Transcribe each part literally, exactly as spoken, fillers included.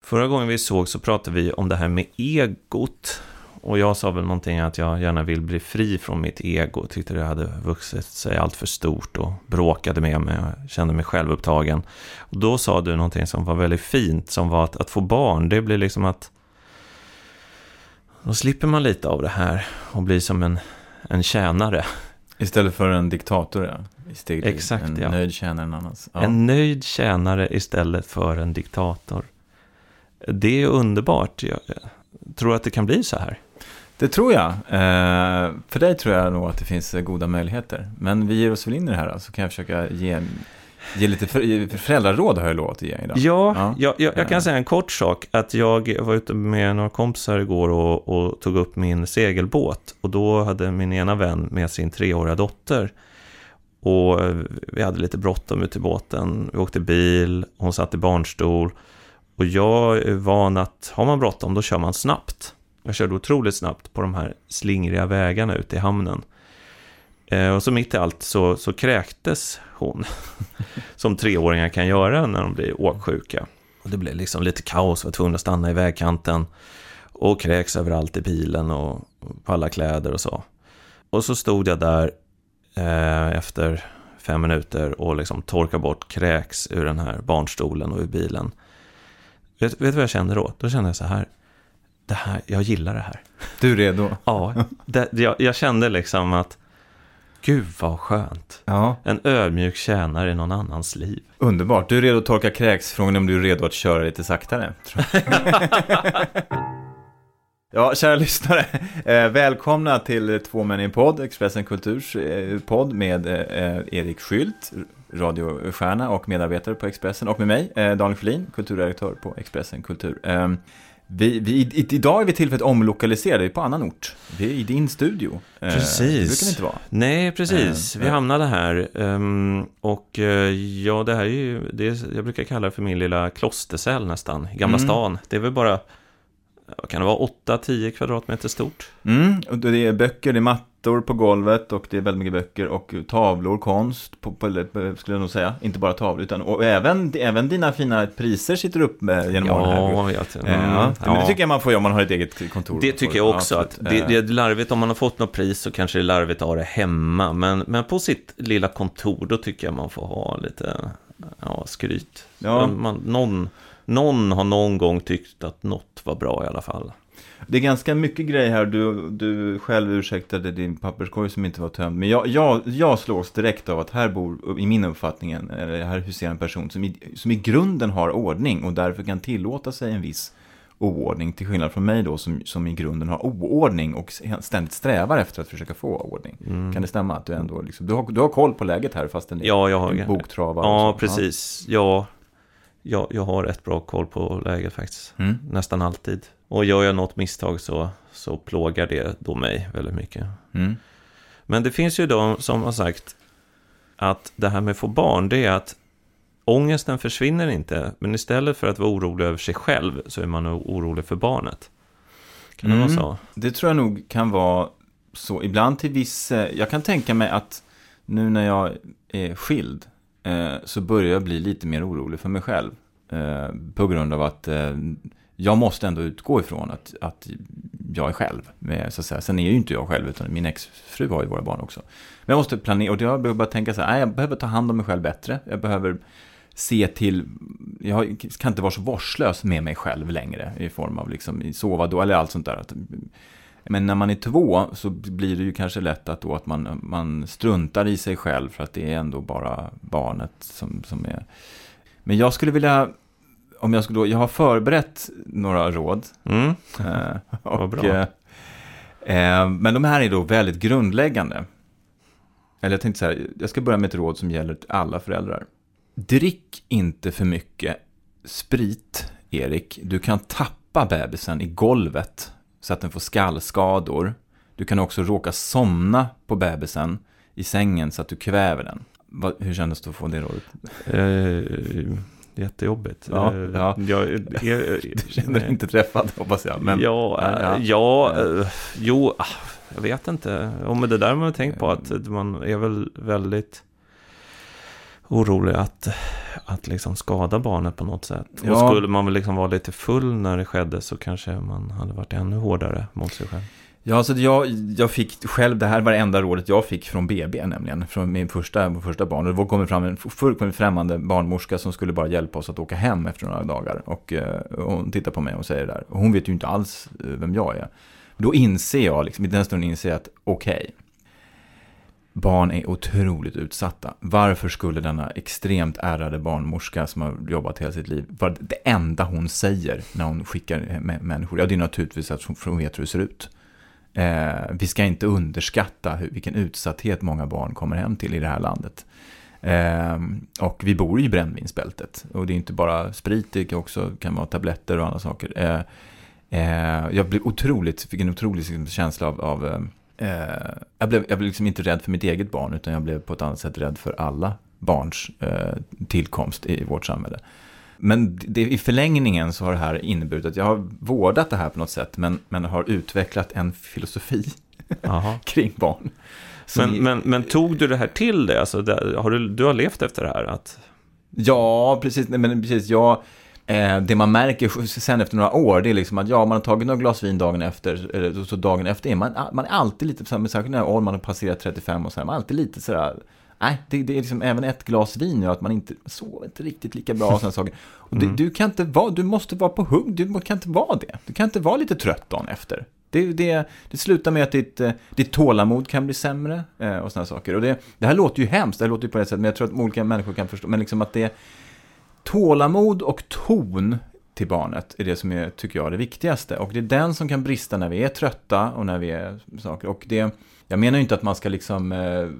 Förra gången vi såg så pratade vi om det här med egot. Och jag sa väl någonting att jag gärna vill bli fri från mitt ego. Tyckte det hade vuxit sig allt för stort och bråkade med mig. Jag kände mig självupptagen. Och då sa du någonting som var väldigt fint. Som var att, att få barn, det blir liksom att då slipper man lite av det här och blir som en, en tjänare. Istället för en diktator, ja. Istället Exakt, en ja. nöjd tjänare en annans. Ja. En nöjd tjänare istället för en diktator. Det är underbart. Jag tror att det kan bli så här. Det tror jag. Eh, för dig tror jag nog att det finns goda möjligheter. Men vi ger oss väl in i det här, så kan jag försöka ge, ge lite för, föräldraråd har jag lovat att ge idag. Ja, ja. Jag, jag, jag kan säga en kort sak. Att jag var ute med några kompisar igår och, och tog upp min segelbåt. Och då hade min ena vän med sin treåriga dotter. Och vi hade lite bråttom ut i båten. Vi åkte bil, hon satt i barnstol. Och jag är van att har man bråttom då kör man snabbt. Jag körde otroligt snabbt på de här slingriga vägarna ute i hamnen. Eh, och så mitt i allt så, så kräktes hon. Som treåringar kan göra när de blir åksjuka. Och det blev liksom lite kaos. Jag var tvungen att stanna i vägkanten. Och kräks överallt i bilen och på alla kläder och så. Och så stod jag där eh, efter fem minuter och liksom torkade bort kräks ur den här barnstolen och ur bilen. Vet, vet du vad jag kände då? Då kände jag så här. Det här, jag gillar det här. Du är redo? Ja, det, jag, jag kände liksom att gud vad skönt. Ja. En ödmjuk tjänare i någon annans liv. Underbart. Du är redo att torka kräks, från om du är redo att köra lite saktare. Ja, kära lyssnare. Eh, välkomna till Två män i en podd, Expressen Kulturs eh, podd med eh, Erik Skylt, radiostjärna och medarbetare på Expressen, och med mig, eh, Daniel Sjölin, kulturredaktör på Expressen Kultur. Eh, Vi, vi, i, idag är vi tillfälligt omlokaliserade på annan ort. Vi är i din studio. Precis. Eh, det brukar vi inte vara. Nej, precis. Eh, vi hamnade här. Um, och uh, ja, det här är ju, det är, jag brukar kalla det för min lilla klostercell nästan. I Gamla mm. stan. Det är väl bara, kan det vara åtta tio kvadratmeter stort? Mm, och det är böcker, det är mattor på golvet och det är väldigt mycket böcker och tavlor, konst på, på, skulle jag nog säga, inte bara tavlor utan och även, även dina fina priser sitter upp med genom ja, åren här. Jag, mm, ja, ja. Men det tycker jag man får om man har ett eget kontor. Det tycker jag också, att det, det är larvigt om man har fått något pris så kanske det är larvigt att ha det hemma, men, men på sitt lilla kontor då tycker jag man får ha lite ja, skryt. Ja. Man, någon Någon har någon gång tyckt att något var bra i alla fall. Det är ganska mycket grejer här. Du, du själv ursäktade din papperskorg som inte var tömd. Men jag, jag, jag slås direkt av att här bor, i min uppfattning, eller här huserar en person som i, som i grunden har ordning och därför kan tillåta sig en viss oordning. Till skillnad från mig då som, som i grunden har oordning och ständigt strävar efter att försöka få ordning. Mm. Kan det stämma att du ändå liksom, du har, du har koll på läget här fast en, ja, jag har, en boktrava? Ja, precis. Ja. Jag, jag har rätt bra koll på läget faktiskt. Mm. Nästan alltid. Och gör jag något misstag så, så plågar det då mig väldigt mycket. Mm. Men det finns ju de som har sagt att det här med att få barn, det är att ångesten försvinner inte. Men istället för att vara orolig över sig själv så är man orolig för barnet. Kan mm. det vara så? Det tror jag nog kan vara så. Ibland till viss... Jag kan tänka mig att nu när jag är skild så börjar jag bli lite mer orolig för mig själv. Eh, på grund av att eh, jag måste ändå utgå ifrån att, att jag är själv. Med, så att säga. Sen är ju inte jag själv utan min exfru har ju våra barn också. Men jag måste planera och jag behöver bara tänka så här, nej, jag behöver ta hand om mig själv bättre. Jag behöver se till, jag kan inte vara så vårdslös med mig själv längre i form av liksom sova då eller allt sånt där. Men när man är två så blir det ju kanske lätt att, då att man, man struntar i sig själv för att det är ändå bara barnet som, som är... Men jag skulle vilja, om jag skulle då, jag har förberett några råd. Mm. Eh, och, Vad bra. Eh, men de här är då väldigt grundläggande. Eller jag tänkte så här, jag ska börja med ett råd som gäller alla föräldrar. Drick inte för mycket sprit, Erik. Du kan tappa bebisen i golvet så att den får skallskador. Du kan också råka somna på bebisen i sängen så att du kväver den. Va, hur kändes det att få det rådet? Eh, jättejobbigt. Ja, eh, ja. Jag, jag, jag, du känner dig inte träffad, hoppas jag. Men, ja, ja, ja, ja. Eh, jo, jag vet inte. Och med det där har man tänkt på att man är väl väldigt orolig att, att liksom skada barnet på något sätt. Ja. Och skulle man väl liksom vara lite full när det skedde så kanske man hade varit ännu hårdare mot sig själv. Ja, alltså jag, jag fick själv, det här var det enda rådet jag fick från B B nämligen, från min första, min första barn. Och det kom fram en fullkomligt främmande barnmorska som skulle bara hjälpa oss att åka hem efter några dagar. Och, och hon tittar på mig och säger det där. Och hon vet ju inte alls vem jag är. Då inser jag, liksom, i den stunden inser jag att okej, okay, barn är otroligt utsatta. Varför skulle denna extremt ärade barnmorska som har jobbat hela sitt liv, var det enda hon säger när hon skickar människor? Ja, det är naturligtvis att hon vet hur det ser ut. Eh, vi ska inte underskatta hur, vilken utsatthet många barn kommer hem till i det här landet. Eh, och vi bor i brännvinsbältet. Och det är inte bara sprit, det kan också kan vara tabletter och andra saker. Eh, eh, jag blev otroligt, fick en otrolig känsla av... av eh, jag, blev, jag blev liksom inte rädd för mitt eget barn, utan jag blev på ett annat sätt rädd för alla barns eh, tillkomst i vårt samhälle. Men det, i förlängningen så har det här inneburit att jag har vårdat det här på något sätt, men, men har utvecklat en filosofi kring barn. Men, i, men, men tog du det här till det? Alltså, det, har du, du har levt efter det här? Att... Ja, precis. Men precis, jag, eh, det man märker sen efter några år, det är liksom att ja, man har tagit några glas vin dagen efter, eller så dagen efter är man, man är alltid lite, särskilt när man har passerat trettiofem och så här, man är alltid lite sådär. Nej, det, det är liksom även ett glas vin gör att man inte sover inte riktigt lika bra och såna saker. Och mm. du, du kan inte vara, du måste vara på hugg, du kan inte vara det. Du kan inte vara lite trött dagen efter. Det, det, det slutar med att ditt, ditt tålamod kan bli sämre eh, och såna saker. Och det, det här låter ju hemskt, det här låter ju på ett sätt, men jag tror att olika människor kan förstå. Men liksom att det tålamod och ton till barnet är det som är, tycker jag, är det viktigaste. Och det är den som kan brista när vi är trötta och när vi är saker. Och det, jag menar ju inte att man ska liksom eh,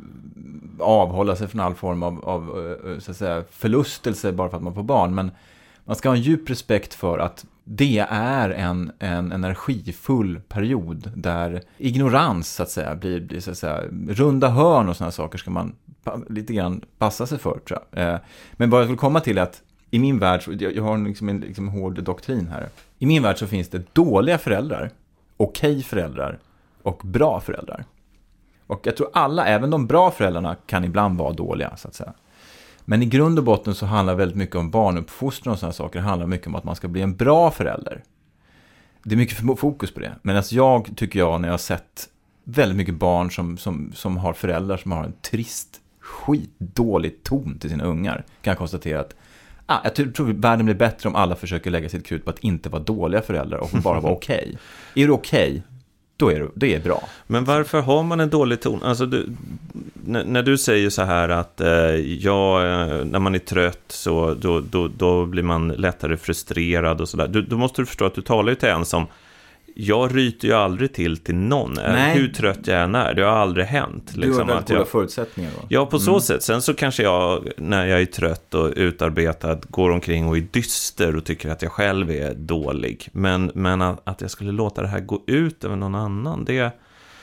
avhålla sig från all form av, av eh, så att säga, förlustelse bara för att man får barn. Men man ska ha en djup respekt för att det är en, en energifull period där ignorans så att säga blir, blir så att säga, runda hörn och sådana saker ska man pa- lite grann passa sig för, tror jag. Eh, men vad jag vill komma till är att i min värld, jag, jag har liksom en liksom hård doktrin här. I min värld så finns det dåliga föräldrar, okej föräldrar och bra föräldrar. Och jag tror alla, även de bra föräldrarna, kan ibland vara dåliga, så att säga. Men i grund och botten så handlar väldigt mycket om barnuppfostran och sådana saker. Det handlar mycket om att man ska bli en bra förälder. Det är mycket fokus på det. Men alltså jag tycker jag, när jag har sett väldigt mycket barn som, som, som har föräldrar som har en trist, skitdålig ton till sina ungar, kan jag konstatera att ah, jag tror, tror världen blir bättre om alla försöker lägga sitt krut på att inte vara dåliga föräldrar och bara vara okej. Okay. Är du okej? Okay? Då är det, det är bra. Men varför har man en dålig ton? Alltså du, när, när du säger så här att eh, ja, när man är trött så då, då, då blir man lättare frustrerad och sådär. Då måste du förstå att du talar ju till en som jag ryter ju aldrig till till någon. Nej. Hur trött jag än är. Det har aldrig hänt. Du liksom, har väldigt goda förutsättningar då. Ja, på så mm. sätt. Sen så kanske jag, när jag är trött och utarbetad, går omkring och är dyster och tycker att jag själv är dålig. Men, men att, att jag skulle låta det här gå ut över någon annan, det är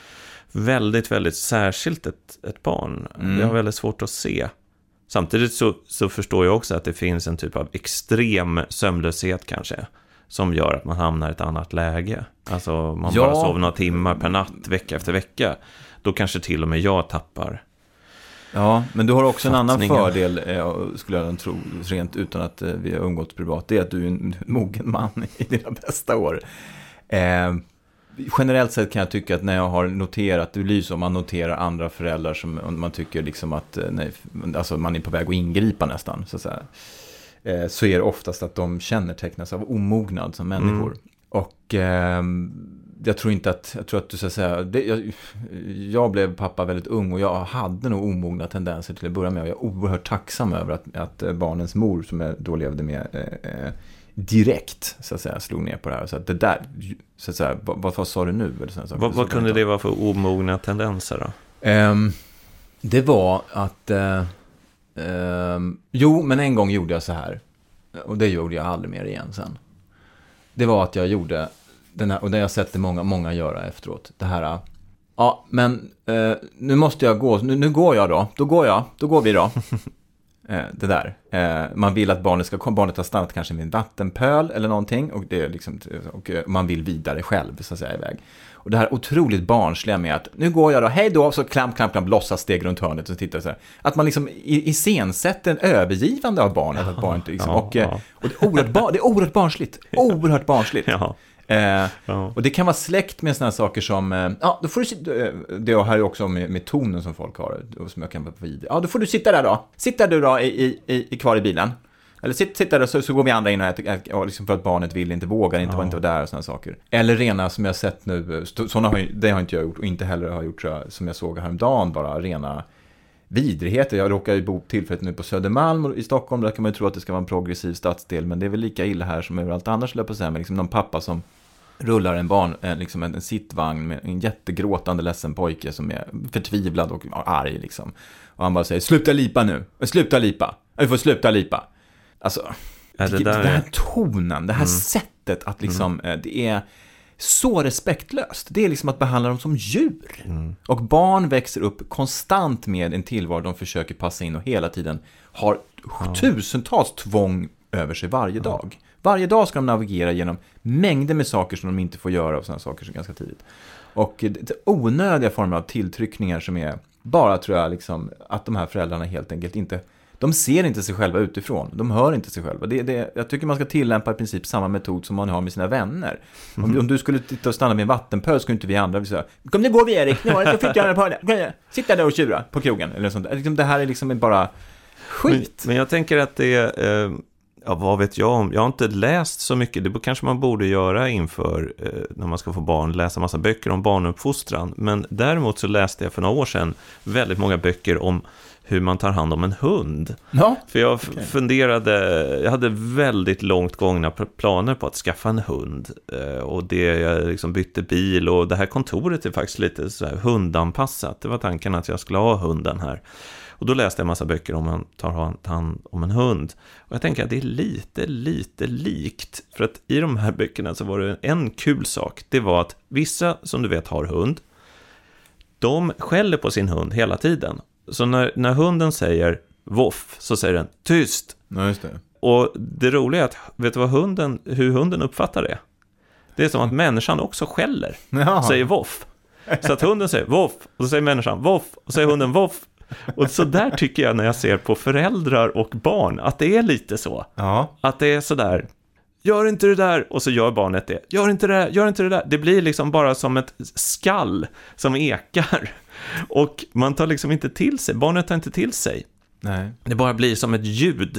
väldigt, väldigt särskilt ett, ett barn. Mm. Jag har väldigt svårt att se. Samtidigt så, så förstår jag också att det finns en typ av extrem sömnlöshet kanske, som gör att man hamnar i ett annat läge. Alltså man ja. bara sover några timmar per natt, vecka efter vecka. Då kanske till och med jag tappar. Ja, men du har också en annan fördel, skulle jag tro, rent utan att vi har umgåtts privat. Det är att du är en mogen man i dina bästa år. Eh, generellt sett kan jag tycka att när jag har noterat, det blir som man noterar andra föräldrar som man tycker liksom att nej, alltså man är på väg att ingripa nästan, så att säga. Så är det oftast att de kännetecknas av omognad som människor. Mm. Och eh, jag tror inte att, jag tror att du ska säga, det, jag, jag blev pappa väldigt ung och jag hade nog omogna tendenser till att börja med. Och jag är oerhört tacksam över att, att barnens mor, som jag då levde med, eh, direkt så att säga slog ner på det här. Så att det där, så att säga, vad, vad sa du nu? Eller sådana saker, vad vad kunde det vara för omogna tendenser då? Eh, det var att... Eh, Um, jo, men en gång gjorde jag så här. Och det gjorde jag aldrig mer igen sen. Det var att jag gjorde den här, och det har jag sett det många, många göra efteråt. Det här, ja, men uh, nu måste jag gå. Nu, nu går jag då. Då går jag. Då går vi då. eh, det där. Eh, man vill att barnet ska komma, barnet har stannat kanske med en vattenpöl eller någonting och, det är liksom, och man vill vidare själv så att säga iväg. Och det här otroligt barnsliga med att nu går jag då, hej då, så klamp, klamp, klamp, lossas steg runt hörnet och tittar så här. Att man liksom iscensätter en övergivande av barnet. Att barnet liksom, ja, och, ja. och det är oerhört, bar, det är oerhört barnsligt. Oerhört barnsligt. Ja. Eh, ja. Och det kan vara släkt med sådana saker som eh, ja, då får du sitta, det här är också med, med tonen som folk har som jag kan vara vid. Ja, då får du sitta där då. Sitt där du då i, i, i, kvar i bilen. Eller sitt, sitt där och så, så går vi andra in och äter, och liksom för att barnet vill inte, vågar inte, ja. Var inte där och sådana saker. Eller rena som jag sett nu, sådana har, det har inte jag gjort och inte heller har gjort så, som jag såg häromdagen, bara rena vidrigheter. Jag råkar ju bo tillfället nu på Södermalm i Stockholm, där kan man ju tro att det ska vara en progressiv stadsdel, men det är väl lika illa här som överallt annars, löper på sig med liksom någon pappa som rullar en barn, liksom en, en sittvagn med en jättegråtande ledsen pojke som är förtvivlad och arg liksom. Och han bara säger, sluta lipa nu, sluta lipa, du får sluta lipa. Alltså, ja, det, det, där det här är... tonen, det här mm. sättet att liksom, mm. det är så respektlöst. Det är liksom att behandla dem som djur. Mm. Och barn växer upp konstant med en tillvaro de försöker passa in och hela tiden har ja. tusentals tvång över sig varje ja. dag. Varje dag ska de navigera genom mängder med saker som de inte får göra och sådana saker så ganska tidigt. Och det är onödiga former av tilltryckningar som är bara, tror jag, liksom, att de här föräldrarna helt enkelt inte, de ser inte sig själva utifrån. De hör inte sig själva. Det, det, jag tycker man ska tillämpa i princip samma metod som man har med sina vänner. Mm. Om, om du skulle titta och stanna med en vattenpöl, skulle inte vi andra vi säga, kom nu går vi Erik, nu har jag fick göra på det. Sitta där och tjura på krogen eller sånt. Det här är liksom bara skit. Men, men jag tänker att det är... Eh... Ja, vad vet jag om? Jag har inte läst så mycket. Det kanske man borde göra inför eh, när man ska få barn, läsa massa böcker om barnuppfostran. Men däremot så läste jag för några år sedan väldigt många böcker om hur man tar hand om en hund. Ja, för jag okay. funderade, jag hade väldigt långt gångna planer på att skaffa en hund. Eh, och det, jag liksom bytte bil och det här kontoret är faktiskt lite så här hundanpassat. Det var tanken att jag skulle ha hunden här. Och då läste jag en massa böcker om man tar hand om en hund. Och jag tänker att det är lite, lite likt. För att i de här böckerna så var det en kul sak. Det var att vissa, som du vet, har hund. De skäller på sin hund hela tiden. Så när, när hunden säger voff så säger den tyst. Ja, just det. Och det roliga är att, vet du vad hunden, hur hunden uppfattar det? Det är som att människan också skäller. Ja. Säger voff. Så att hunden säger voff. Och så säger människan voff. Och så säger hunden voff. Och så där tycker jag när jag ser på föräldrar och barn att det är lite så. Ja. Att det är så där, gör inte det där, och så gör barnet det. Gör inte det där, gör inte det där. Det blir liksom bara som ett skall som ekar. Och man tar liksom inte till sig, barnet tar inte till sig. Nej. Det bara blir som ett ljud.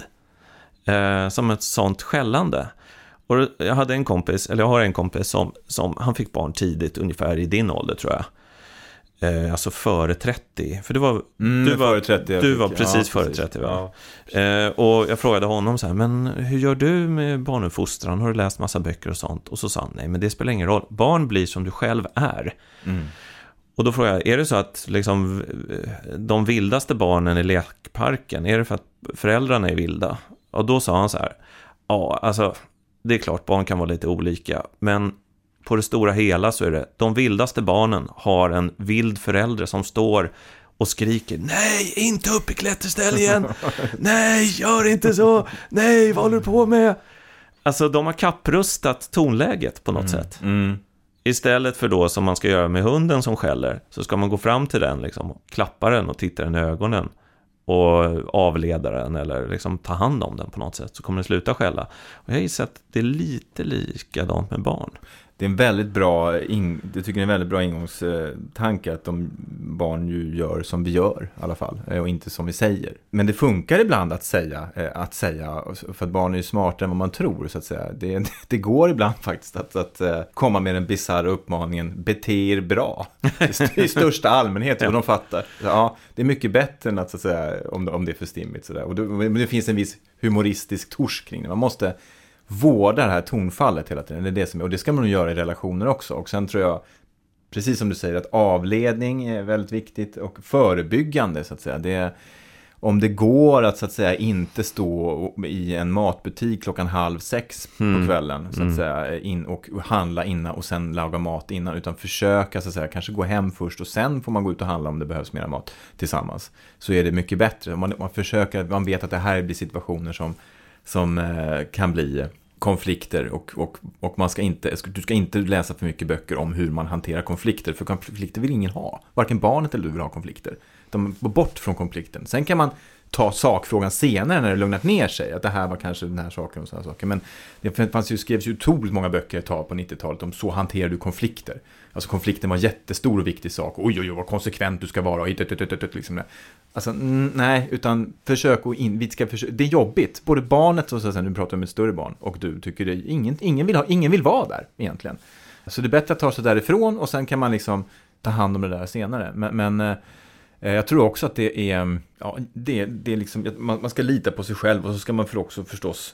Eh, som ett sånt skällande. Och jag hade en kompis, eller jag har en kompis som, som han fick barn tidigt, ungefär i din ålder tror jag. Eh, alltså före trettio. För du var, mm, du var, före trettio, du var ja, precis precis. före trettio va? Ja. Eh, och jag frågade honom så här, men hur gör du med barnuppfostran? Har du läst massa böcker och sånt? Och så sa han, nej men det spelar ingen roll. Barn blir som du själv är. Mm. Och då frågade jag, är det så att liksom, de vildaste barnen i lekparken, är det för att föräldrarna är vilda? Och då sa han så här, ja alltså det är klart barn kan vara lite olika, men på det stora hela så är det, de vildaste barnen har en vild förälder som står och skriker, nej, inte upp i klätterställningen, nej, gör inte så, nej, vad håller du på med? Alltså de har kapprustat tonläget på något mm. sätt. Mm. Istället för då som man ska göra med hunden som skäller, så ska man gå fram till den liksom, klappa den och titta den i ögonen och avleda den eller liksom ta hand om den på något sätt, så kommer den sluta skälla. Och jag gissar att det är lite likadant med barn. Det är en väldigt bra, in, det tycker jag är en väldigt bra ingångstanke att de barn ju gör som vi gör i alla fall, och inte som vi säger. Men det funkar ibland att säga, att säga för att barn är ju smartare än vad man tror så att säga. Det, det går ibland faktiskt att, att komma med den bizarra uppmaningen, bete er bra. I största allmänhet, och de fattar. Ja, det är mycket bättre än att, så att säga, om, om det är för stimmigt. Så där. Och det, det finns en viss humoristisk torsk kring det. Man måste vårda det här tonfallet hela tiden. Det är det som, och det ska man nog göra i relationer också. Och sen tror jag, precis som du säger, att avledning är väldigt viktigt och förebyggande så att säga. Det är, om det går att så att säga inte stå i en matbutik klockan halv sex mm. på kvällen så att mm. säga in och handla innan och sen laga mat innan, utan försöka så att säga kanske gå hem först och sen får man gå ut och handla om det behövs mer mat tillsammans, så är det mycket bättre. Man, man försöker, man vet att det här blir situationer som, som eh, kan bli konflikter och, och, och man ska inte, du ska inte läsa för mycket böcker om hur man hanterar konflikter, för konflikter vill ingen ha. Varken barnet eller du vill ha konflikter. De går bort från konflikten. Sen kan man ta sakfrågan senare när det lugnat ner sig, att det här var kanske den här saken och sådana saker. Men det fanns ju, skrevs ju otroligt många böcker ett tag på nittiotalet om så hanterar du konflikter. Alltså konflikten var en jättestor och viktig sak. Oj, oj, oj, vad konsekvent du ska vara. Liksom. Alltså, nej, utan försök att in, vi ska försöka. Det är jobbigt. Både barnet, och så sen du pratar om ett större barn, och du tycker det, ingen, ingen, vill ha, ingen vill vara där egentligen. Så det är bättre att ta sig därifrån och sen kan man liksom ta hand om det där senare. Men, men jag tror också att det är, ja, det, det är liksom, man, man ska lita på sig själv, och så ska man för också förstås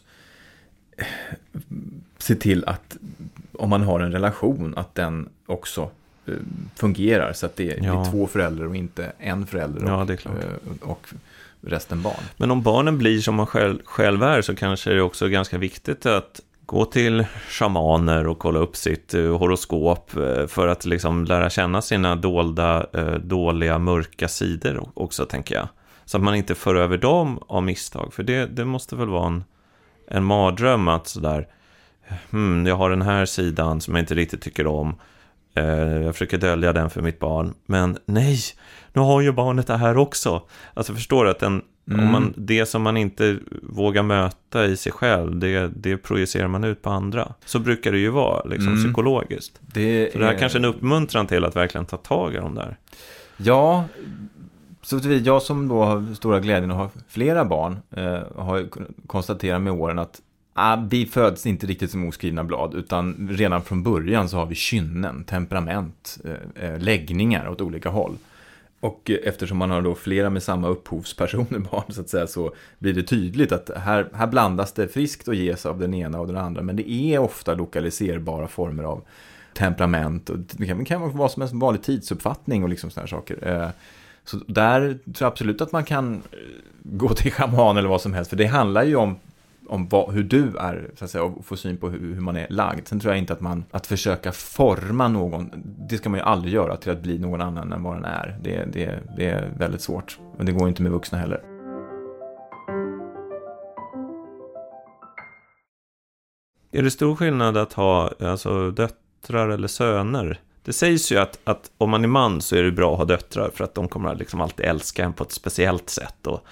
se till att om man har en relation att den också uh, fungerar, så att det är, ja. det är två föräldrar och inte en förälder och, ja, det är klart. Uh, och resten barn. Men om barnen blir som man själv, själv är, så kanske det är också ganska viktigt att gå till shamaner och kolla upp sitt uh, horoskop uh, för att liksom lära känna sina dolda, uh, dåliga, mörka sidor också, tänker jag. Så att man inte för över dem av misstag. För det, det måste väl vara en, en mardröm att sådär, hmm, jag har den här sidan som jag inte riktigt tycker om. Uh, jag försöker dölja den för mitt barn. Men nej, nu har ju barnet det här också. Alltså förstår du att den, mm. om man, det som man inte vågar möta i sig själv, det, det projicerar man ut på andra. Så brukar det ju vara liksom, mm. psykologiskt. Det, så det här är kanske en uppmuntran till att verkligen ta tag i dem där. Ja, så jag som då har stora glädjen att ha flera barn eh, har konstaterat med åren att ah, vi föds inte riktigt som oskrivna blad, utan redan från början så har vi kynnen, temperament, eh, läggningar åt olika håll. Och eftersom man har då flera med samma upphovspersoner barn så att säga, så blir det tydligt att här, här blandas det friskt och ges av den ena och den andra. Men det är ofta lokaliserbara former av temperament, och det kan, det kan vara som en vanlig tidsuppfattning och liksom sådana saker. Så där tror jag absolut att man kan gå till shaman eller vad som helst, för det handlar ju om om vad, hur du är, så att säga, och få syn på hur, hur man är lagd. Sen tror jag inte att man, att försöka forma någon, det ska man ju aldrig göra till att bli någon annan än vad den är. Det, det, det är väldigt svårt, men det går inte med vuxna heller. Är det stor skillnad att ha alltså, döttrar eller söner? Det sägs ju att, att om man är man så är det bra att ha döttrar, för att de kommer liksom alltid älska en på ett speciellt sätt, och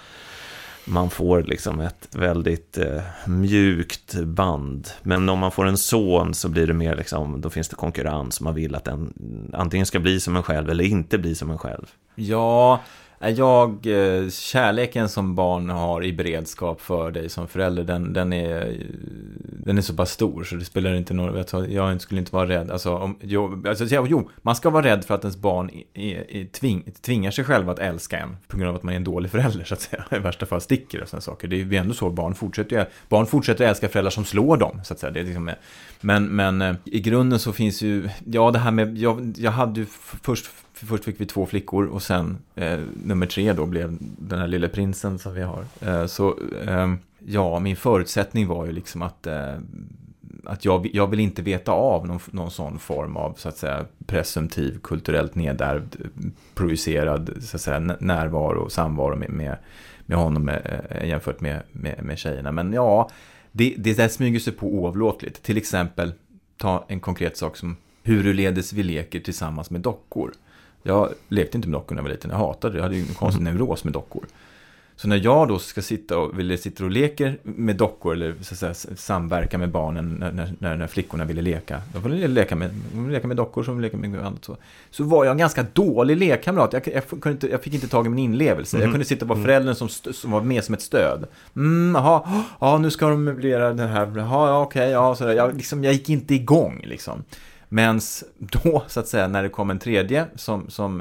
man får liksom ett väldigt eh, mjukt band. Men om man får en son så blir det mer liksom, då finns det konkurrens. Man vill att den antingen ska bli som en själv eller inte bli som en själv. Ja, jag, kärleken som barn har i beredskap för dig som förälder, den, den, är, den är så pass stor så det spelar inte någon, jag, jag skulle inte vara rädd. Alltså, om, jo, alltså, jo, man ska vara rädd för att ens barn är, är, tving, tvingar sig själv att älska en på grund av att man är en dålig förälder, så att säga. I värsta fall sticker och sådana saker. Det är ändå så, barn fortsätter, barn fortsätter älska föräldrar som slår dem, så att säga. Det är liksom, men, men i grunden så finns ju, ja det här med, jag, jag hade ju först Först fick vi två flickor och sen eh, nummer tre då blev den här lilla prinsen som vi har. Eh, så eh, ja, min förutsättning var ju liksom att, eh, att jag, jag vill inte veta av någon, någon sån form av så att säga presumtiv, kulturellt nedärvd, projicerad så att säga, närvaro och samvaro med, med, med honom med, jämfört med, med, med tjejerna. Men ja, det, det där smyger sig på oavlåtligt. Till exempel, ta en konkret sak som hur ledes vi leker tillsammans med dockor. Jag lekte inte med dockor när jag var liten. Jag hatade det. Jag hade ju en konstig neuros med dockor. Så när jag då ska sitta och, ville sitta och leker med dockor eller så att säga, samverka med barnen när, när, när flickorna ville leka. Då ville jag leka med, leka med dockor som leka med annat. Så, så var jag en ganska dålig lekkamrat. Jag, jag, kunde inte, jag fick inte tag i min inlevelse. Mm. Jag kunde sitta på föräldern som, som var med som ett stöd. Mm, aha, ja, nu ska de möblera den här. Aha, ja, okej, okay, ja, sådär. Jag, liksom, jag gick inte igång liksom. Men då, så att säga, när det kom en tredje som, som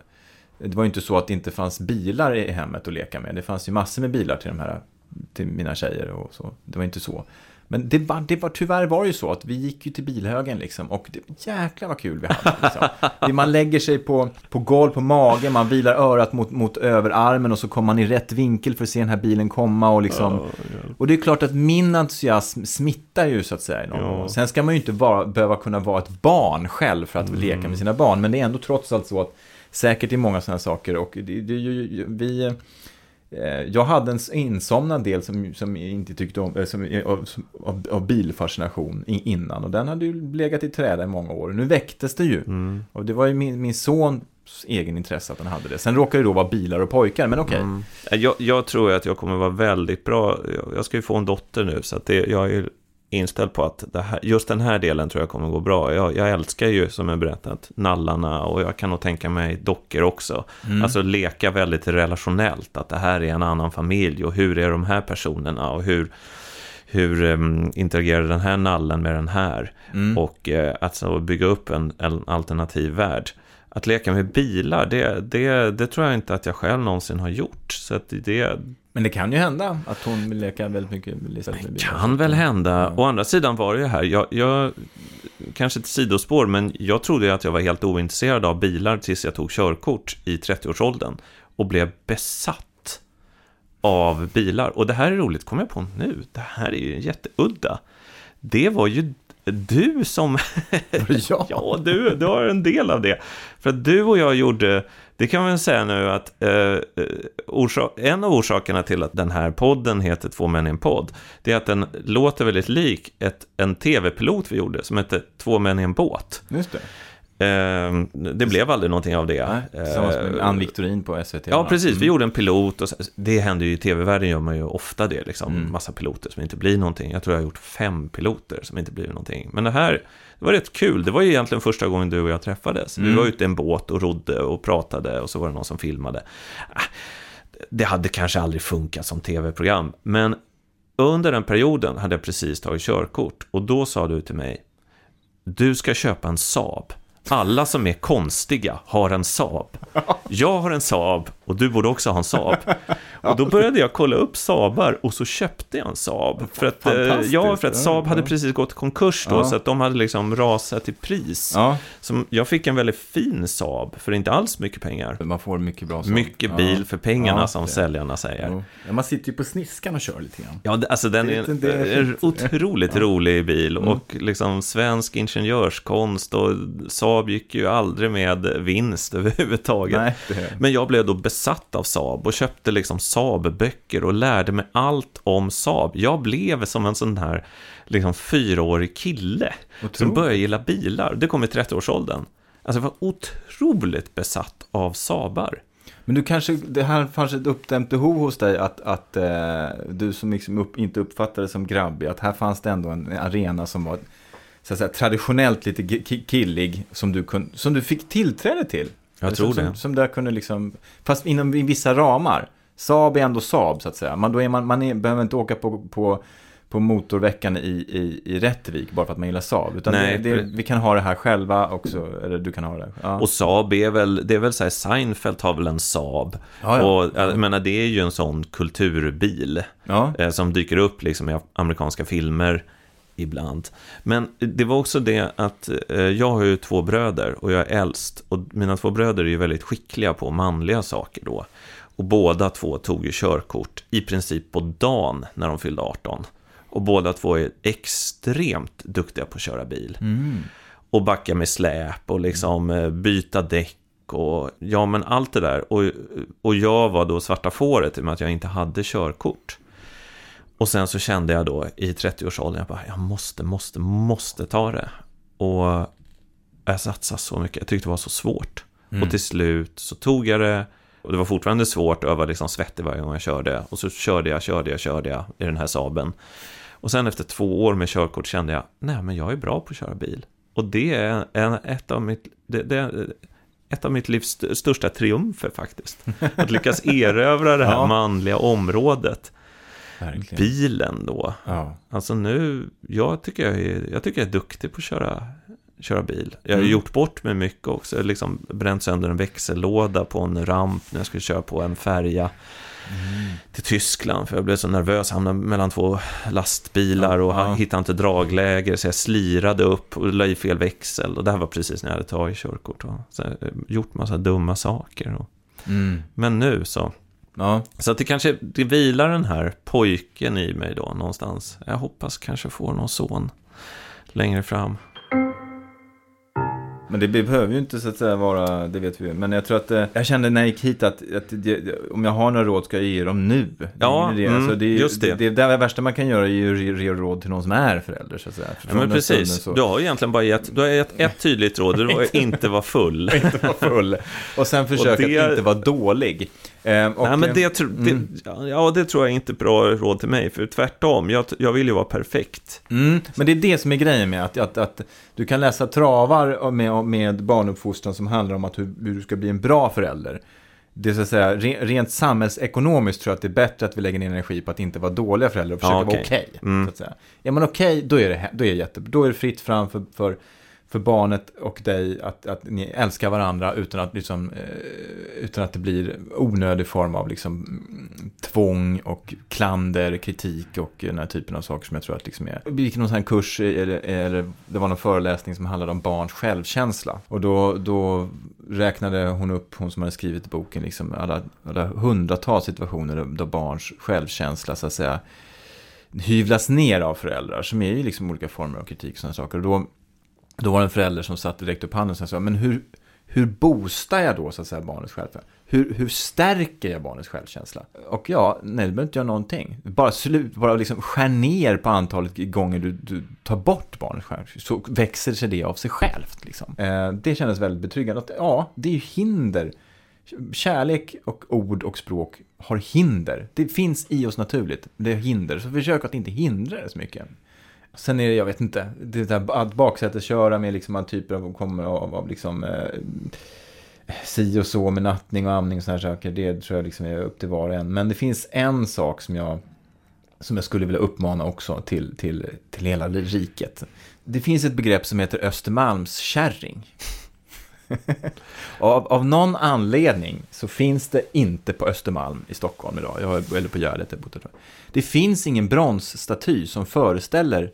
det var ju inte så att det inte fanns bilar i hemmet att leka med. Det fanns ju massor med bilar till de här, till mina tjejer och så. Det var inte så. Men det var, det var, tyvärr var det ju så att vi gick ju till bilhögen liksom, och det, jäklar vad kul vi hade liksom. Man lägger sig på, på golv, på magen, man vilar örat mot, mot överarmen och så kommer man i rätt vinkel för att se den här bilen komma och liksom, oh, yeah. Och det är klart att min entusiasm smittar ju så att säga någon gång. Sen ska man ju inte vara, behöva kunna vara ett barn själv för att mm. leka med sina barn, men det är ändå trots allt så att säkert i många sådana saker, och det, det, det, vi jag hade en insomnad del som, som jag inte tyckte om som, av, av, av bilfascination innan, och den hade ju legat i träda i många år. Nu väcktes det ju mm. och det var ju min, min sons egen intresse att den hade det. Sen råkar det då vara bilar och pojkar, men okej. Okay. Mm. Jag, jag tror att jag kommer vara väldigt bra. Jag ska ju få en dotter nu, så att det, jag är inställd på att det här, just den här delen tror jag kommer gå bra. Jag, jag älskar ju, som jag berättat, nallarna, och jag kan nog tänka mig dockor också. Mm. Alltså leka väldigt relationellt, att det här är en annan familj, och hur är de här personerna, och hur, hur um, interagerar den här nallen med den här. Mm. Och uh, alltså bygga upp en, en alternativ värld. Att leka med bilar, det, det, det tror jag inte att jag själv någonsin har gjort. Så att det... Men det kan ju hända att hon vill leka väldigt mycket med bilar. Det kan väl hända. Ja. Å andra sidan var det ju här, jag, jag kanske ett sidospår, men jag trodde att jag var helt ointresserad av bilar tills jag tog körkort i trettioårsåldern och blev besatt av bilar. Och det här är roligt, kommer jag på nu. Det här är ju jätteudda. Det var ju du som... ja, ja du, du har en del av det. För att du och jag gjorde... Det kan man väl säga nu att eh, orsak, en av orsakerna till att den här podden heter Två män i en podd, det är att den låter väldigt lik ett, en tv-pilot vi gjorde som heter Två män i en båt. Just det. Eh, det blev aldrig någonting av det. Nej, tillsammans med Ann Victorin på S V T. Ja, precis. Mm. Vi gjorde en pilot. Och det händer ju i tv-världen, gör man ju ofta det. Liksom, mm. Massa piloter som inte blir någonting. Jag tror jag har gjort fem piloter som inte blir någonting. Men det här, det var rätt kul. Det var ju egentligen första gången du och jag träffades. Mm. Vi var ute i en båt och rodde och pratade, och så var det någon som filmade. Det hade kanske aldrig funkat som tv-program. Men under den perioden hade jag precis tagit körkort. Och då sa du till mig, du ska köpa en Saab. Alla som är konstiga har en Saab. Jag har en Saab och du borde också ha en Saab. Och då började jag kolla upp Saabar och så köpte jag en Saab. För att, ja, för att Saab hade precis gått konkurs då, ja. Så att de hade liksom rasat i pris. Ja. Så jag fick en väldigt fin Saab för inte alls mycket pengar. Man får mycket bra Saab. Mycket bil ja. För pengarna, ja, som det. Säljarna säger. Ja, man sitter ju på sniskan och kör lite grann. Ja, alltså den är en, en otroligt ja. Rolig bil. Mm. Och liksom svensk ingenjörskonst, och Saab gick ju aldrig med vinst överhuvudtaget. Nej, men jag blev då besatt av Saab och köpte liksom Saab-böcker och lärde mig allt om Saab. Jag blev som en sån här liksom fyraårig kille som började gilla bilar. Det kom i trettioårsåldern. Alltså jag var otroligt besatt av Saabar. Men du kanske, det här fanns ett uppdämt behov hos dig att, att eh, du som liksom upp, inte uppfattade som grabbig, att här fanns det ändå en arena som var så att säga, traditionellt lite killig som du, kun, som du fick tillträde till. Jag tror som, det. Som, som där kunde liksom, fast inom vissa ramar. Saab är ändå Saab så att säga. Man, då är man, man är, behöver inte åka på, på, på motorveckan i, i, i Rättvik bara för att man gillar Saab. Utan Nej, det, det, vi kan ha det här själva också, eller du kan ha det. Ja. Och Saab är väl, det är väl så här, Seinfeld har väl en Saab. Ja, ja. Och jag menar, det är ju en sån kulturbil ja. eh, som dyker upp liksom i amerikanska filmer ibland. Men det var också det att eh, jag har ju två bröder och jag är äldst, och mina två bröder är ju väldigt skickliga på manliga saker då. Och båda två tog ju körkort i princip på dagen när de fyllde arton. Och båda två är extremt duktiga på att köra bil. Mm. Och backa med släp och liksom mm. byta däck och ja, men allt det där. Och, och jag var då svarta fåret i och med att jag inte hade körkort. Och sen så kände jag då i trettioårsåldern, jag bara, jag måste, måste, måste ta det. Och jag satsade så mycket, jag tyckte det var så svårt. Mm. Och till slut så tog jag det, och det var fortfarande svårt, och jag var liksom svettig varje gång jag körde. Och så körde jag, körde jag, körde jag i den här Saaben. Och sen efter två år med körkort kände jag, nej men jag är bra på att köra bil. Och det är en, ett av mitt... Det, det, ett av mitt livs största triumfer faktiskt. Att lyckas erövra det här ja. manliga området. Verkligen. Bilen då. Ja. Alltså nu, jag tycker jag, är, jag tycker jag är duktig på att köra, köra bil. Jag har Mm. gjort bort mig mycket också. Jag har liksom bränt sönder en växellåda på en ramp när jag skulle köra på en färja mm. till Tyskland. För jag blev så nervös. Hamnade mellan två lastbilar och ja. hittade inte dragläger. Så jag slirade upp och la i fel växel. Och det här var precis när jag hade tagit körkort. Och så jag gjort massa dumma saker. Och... Mm. Men nu så... Ja. Så att det kanske det vilar den här pojken i mig då någonstans. Jag hoppas kanske få någon son längre fram. Men det behöver ju inte så att säga vara, det vet vi. Men jag tror att eh, jag kände när jag gick hit att, att det, om jag har några råd ska jag ge dem nu. Ja, det, mm, alltså det, just det. Det, det, det värsta man kan göra är ju ge råd till någon som är förälder så att säga. Ja, men precis, så... du har egentligen bara gett, du har gett ett tydligt råd, det var att inte vara full. inte vara full. Och sen försöka och det... att inte vara dålig. Eh, och, Nej, men det, tro, mm. det, ja, det tror jag inte är bra råd till mig. För tvärtom, jag, jag vill ju vara perfekt. Mm, men det är det som är grejen med att, att, att du kan läsa travar med, med barnuppfostran som handlar om att hur, hur du ska bli en bra förälder. Det är så att säga, rent samhällsekonomiskt tror jag att det är bättre att vi lägger ner energi på att inte vara dåliga föräldrar och försöka ja, okay. vara okej. Okay, mm. så att säga. Ja, men okej, okay, då är det, då är det jättebra. Då är det fritt fram för, för för barnet och dig att, att ni älskar varandra utan att, liksom, eh, utan att det blir onödig form av liksom, tvång och klander, kritik och den här typen av saker som jag tror att liksom är. Vi gick någon sån här kurs, eller, eller det var någon föreläsning som handlade om barns självkänsla. Och då, då räknade hon upp, hon som hade skrivit boken, liksom alla, alla hundratals situationer där barns självkänsla så att säga hyvlas ner av föräldrar som är ju liksom olika former av kritik och sådana saker. Och då Då var det en förälder som satt direkt upp handen och sa, men hur, hur boostar jag då så att säga barnets självkänsla? Hur, hur stärker jag barnets självkänsla? Och ja, nej, det behöver inte göra någonting. Bara slut, bara liksom skär ner på antalet gånger du, du tar bort barnets självkänsla. Så växer sig det av sig självt. Liksom. Eh, det kändes väldigt betryggande. Att, ja, det är ju hinder. Kärlek och ord och språk har hinder. Det finns i oss naturligt. Det är hinder. Så försök att inte hindra det så mycket. Sen är det, jag vet inte, det där att baksätesköra med liksom all typer av, kommer av, av liksom eh, si och så med nattning och amning och såna här saker, det tror jag liksom är upp till var och en. Men det finns en sak som jag som jag skulle vilja uppmana också till, till, till hela riket. Det finns ett begrepp som heter Östermalmskärring. av, av någon anledning så finns det inte på Östermalm i Stockholm idag. Jag, eller på Gärdet. Det finns ingen bronsstaty som föreställer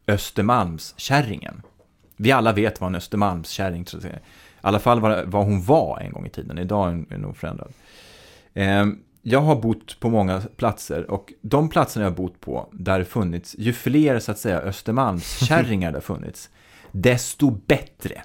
Östermalmskärringen. Vi alla vet vad en Östermalmskärring är. I alla fall vad, vad hon var en gång i tiden. Idag är hon nog förändrad. Eh, jag har bott på många platser och de platserna jag har bott på där det funnits, ju fler så att säga Östermalmskärringar det funnits, desto bättre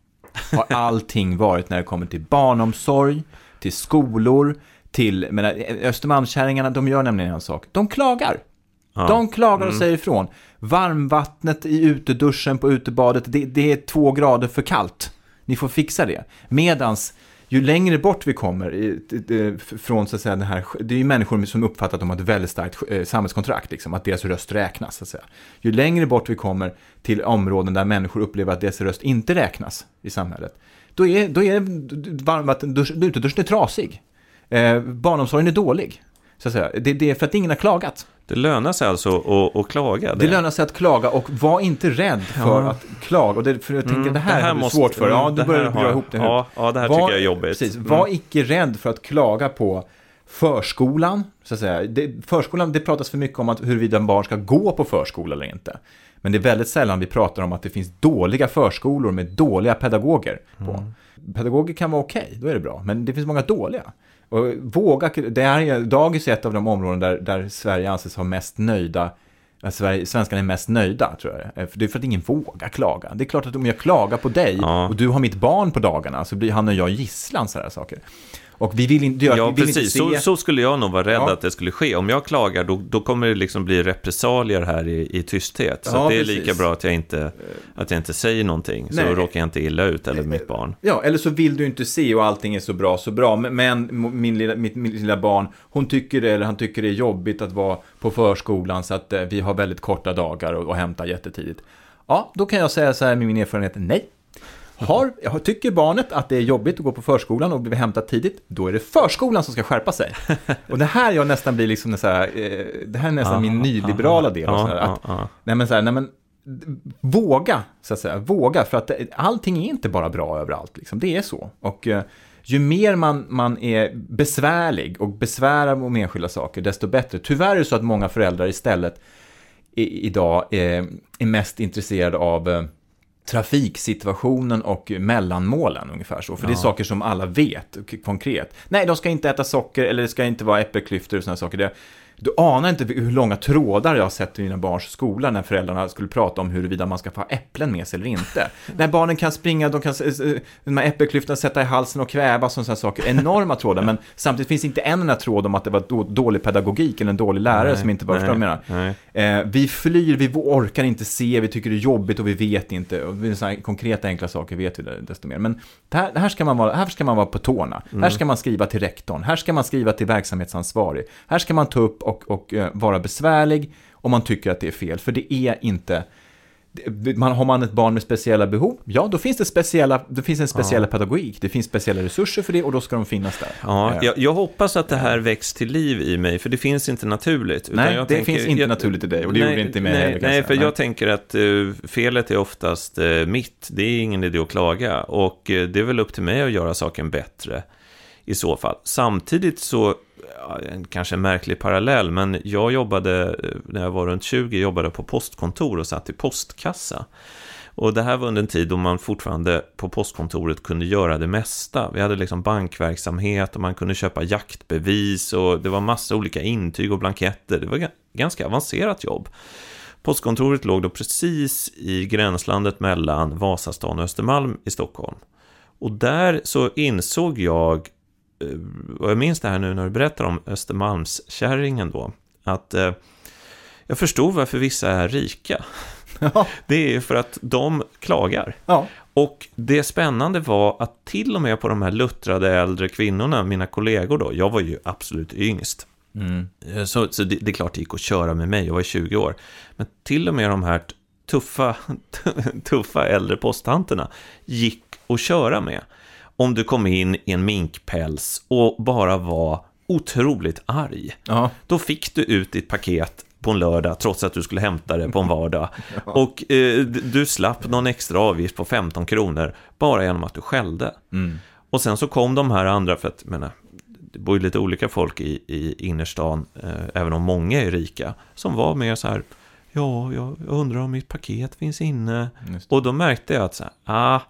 har allting varit när det kommer till barnomsorg, till skolor, till, men Östermalmskärringarna, de gör nämligen en sak. De klagar. Ja. De klagar och mm. säger ifrån. Varmvattnet i uteduschen på utebadet, det, det är två grader för kallt. Ni får fixa det. Medans ju längre bort vi kommer i, i, från så att säga den här, det är ju människor som uppfattar att de har ett väldigt starkt eh, samhällskontrakt, liksom, att deras röst räknas så att säga. Ju längre bort vi kommer till områden där människor upplever att deras röst inte räknas i samhället, då är, då är varmvatten, uteduschen är trasig. Eh, barnomsorgen är dålig. Så att säga. Det, det är för att ingen har klagat. Det lönar sig alltså att, att klaga. Det. det lönar sig att klaga och var inte rädd för ja. att klaga. Och det, för jag tänker, mm, det här, det här är måste, svårt för. Ja, du börjar dra ihop det. Ja, ja, det här var, tycker jag är jobbigt. Precis, mm. Var icke rädd för att klaga på förskolan. Så att säga. Det, förskolan, det pratas för mycket om att huruvida en barn ska gå på förskola eller inte. Men det är väldigt sällan vi pratar om att det finns dåliga förskolor med dåliga pedagoger på. Mm. Pedagoger kan vara okej, då är det bra. Men det finns många dåliga. Och våga, det är dagis ett av de områden där, där Sverige anses ha mest nöjda, att Sverige, svenskarna är mest nöjda, tror jag. För det är för att ingen vågar klaga. Det är klart att om jag klagar på dig ja. och du har mitt barn på dagarna så blir han och jag gisslan, så här saker. Och vi vill inte göra, ja, vi vill precis. Inte se... så, så skulle jag nog vara rädd ja. att det skulle ske. Om jag klagar, då, då kommer det liksom bli repressalier här i, i tysthet. Så ja, det är precis. lika bra att jag inte, att jag inte säger någonting. Så Nej. råkar jag inte illa ut, eller mitt barn. Ja, eller så vill du inte se och allting är så bra, så bra. Men min lilla, mitt, min lilla barn, hon tycker det, eller han tycker det är jobbigt att vara på förskolan så att eh, vi har väldigt korta dagar och, och hämta jättetidigt. Ja, då kan jag säga så här med min erfarenhet, nej. Har, tycker barnet att det är jobbigt att gå på förskolan och bli hämtat tidigt, då är det förskolan som ska skärpa sig. Och det här jag nästan blir liksom så här, eh, det här är nästan ah, min nyliberala del. Ah, och så här, att, ah, ah. Nej, men så här, nej, men våga, så att säga, våga, för att det, allting är inte bara bra överallt, liksom. Det är så. Och eh, ju mer man, man är besvärlig och besvärar om enskilda saker, desto bättre. Tyvärr är det så att många föräldrar istället i, idag är, är mest intresserade av eh, trafiksituationen och mellanmålen ungefär så. För ja. Det är saker som alla vet konkret. Nej, de ska inte äta socker eller det ska inte vara äppelklyftor och sådana saker. Det, du anar inte hur långa trådar jag har sett i mina barns skola när föräldrarna skulle prata om huruvida man ska få äpplen med sig eller inte. När barnen kan springa, de kan de här äppelklyftorna sätta i halsen och kväva och sådana saker. Enorma trådar, men samtidigt finns inte en enda tråd om att det var då, dålig pedagogik eller en dålig lärare nej, som inte var förstår menar. Eh, vi flyr, vi orkar inte se, vi tycker det är jobbigt och vi vet inte. Och sådana konkreta enkla saker vet vi desto mer. Men här, här, ska man vara, här ska man vara på tårna. Mm. Här ska man skriva till rektorn. Här ska man skriva till verksamhetsansvarig. Här ska man ta upp och, och uh, vara besvärlig om man tycker att det är fel. För det är inte... Man, har man ett barn med speciella behov, ja, då finns det speciella, det finns en speciell ja. pedagogik, det finns speciella resurser för det och då ska de finnas där. Ja, jag, jag hoppas att det här väcks till liv i mig, för det finns inte naturligt. Nej, jag det tänker, finns inte jag, naturligt i dig och det nej, gjorde inte med nej, heller, nej, för nej. jag tänker att uh, felet är oftast uh, mitt, det är ingen idé att klaga och uh, det är väl upp till mig att göra saken bättre i så fall. Samtidigt så kanske en märklig parallell, men jag jobbade när jag var runt tjugo, jobbade på postkontor och satt i postkassa. Och det här var under en tid då man fortfarande på postkontoret kunde göra det mesta. Vi hade liksom bankverksamhet och man kunde köpa jaktbevis och det var massa olika intyg och blanketter. Det var ganska avancerat jobb. Postkontoret låg då precis i gränslandet mellan Vasastan och Östermalm i Stockholm. Och där så insåg jag, och jag minns det här nu när du berättar om Östermalmskärringen då, att eh, jag förstod varför vissa är rika. Ja. Det är för att de klagar. Ja. Och det spännande var att till och med på de här luttrade äldre kvinnorna, mina kollegor då, jag var ju absolut yngst. Mm. Så, så det, det är klart det gick att köra med mig, jag var tjugo år. Men till och med de här tuffa, tuffa äldre posttanterna gick att köra med. Om du kom in i en minkpäls och bara var otroligt arg. Ja. Då fick du ut ditt paket på en lördag trots att du skulle hämta det på en vardag. Ja. Och eh, du slapp någon extra avgift på femton kronor bara genom att du skällde. Mm. Och sen så kom de här andra, för att menar, det bor ju lite olika folk i, i innerstan, eh, även om många är rika, som var mer så här, ja, jag undrar om mitt paket finns inne. Och då märkte jag att så här, ah,